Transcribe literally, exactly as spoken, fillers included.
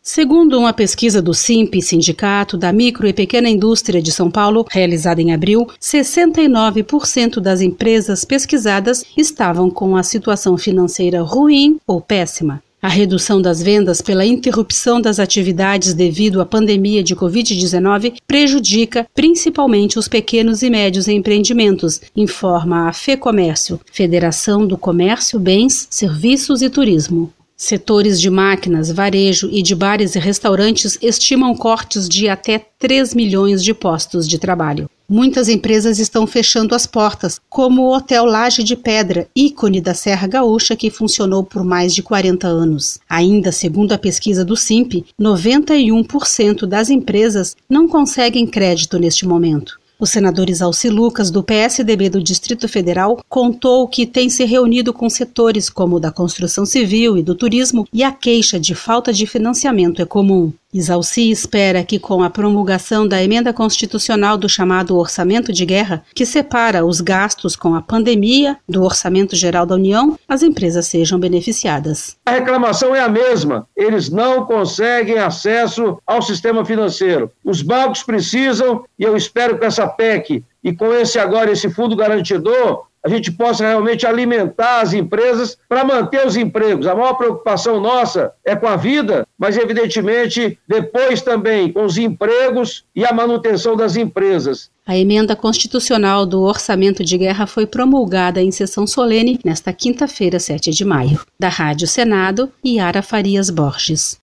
Segundo uma pesquisa do SINP, Sindicato da Micro e Pequena Indústria de São Paulo, realizada em abril, sessenta e nove por cento das empresas pesquisadas estavam com a situação financeira ruim ou péssima. A redução das vendas pela interrupção das atividades devido à pandemia de covid dezenove prejudica principalmente os pequenos e médios empreendimentos, informa a FEComércio, Federação do Comércio, Bens, Serviços e Turismo. Setores de máquinas, varejo e de bares e restaurantes estimam cortes de até três milhões de postos de trabalho. Muitas empresas estão fechando as portas, como o Hotel Laje de Pedra, ícone da Serra Gaúcha, que funcionou por mais de quarenta anos. Ainda segundo a pesquisa do SINP, noventa e um por cento das empresas não conseguem crédito neste momento. O senador Exalci Lucas, do P S D B do Distrito Federal, contou que tem se reunido com setores como o da construção civil e do turismo e a queixa de falta de financiamento é comum. Exalci espera que com a promulgação da emenda constitucional do chamado Orçamento de Guerra, que separa os gastos com a pandemia do Orçamento Geral da União, as empresas sejam beneficiadas. A reclamação é a mesma. Eles não conseguem acesso ao sistema financeiro. Os bancos precisam, e eu espero que essa P E C e com esse agora, esse fundo garantidor, a gente possa realmente alimentar as empresas para manter os empregos. A maior preocupação nossa é com a vida, mas evidentemente depois também com os empregos e a manutenção das empresas. A emenda constitucional do Orçamento de Guerra foi promulgada em sessão solene nesta quinta-feira, sete de maio. Da Rádio Senado, Yara Farias Borges.